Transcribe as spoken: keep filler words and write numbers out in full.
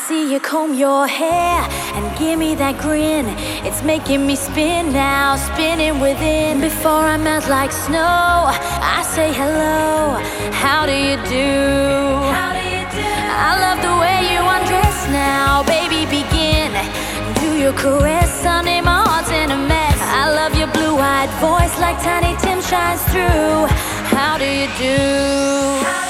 see you comb your hair and give me that grin. It's making me spin now, spinning within. Before I melt like snow, I say hello. How do you do? How do you do? I love the way you undress now, baby, begin. Do your caress, Sunday, my heart's in a mess. I love your blue-eyed voice like Tiny Tim shines through. How do you do?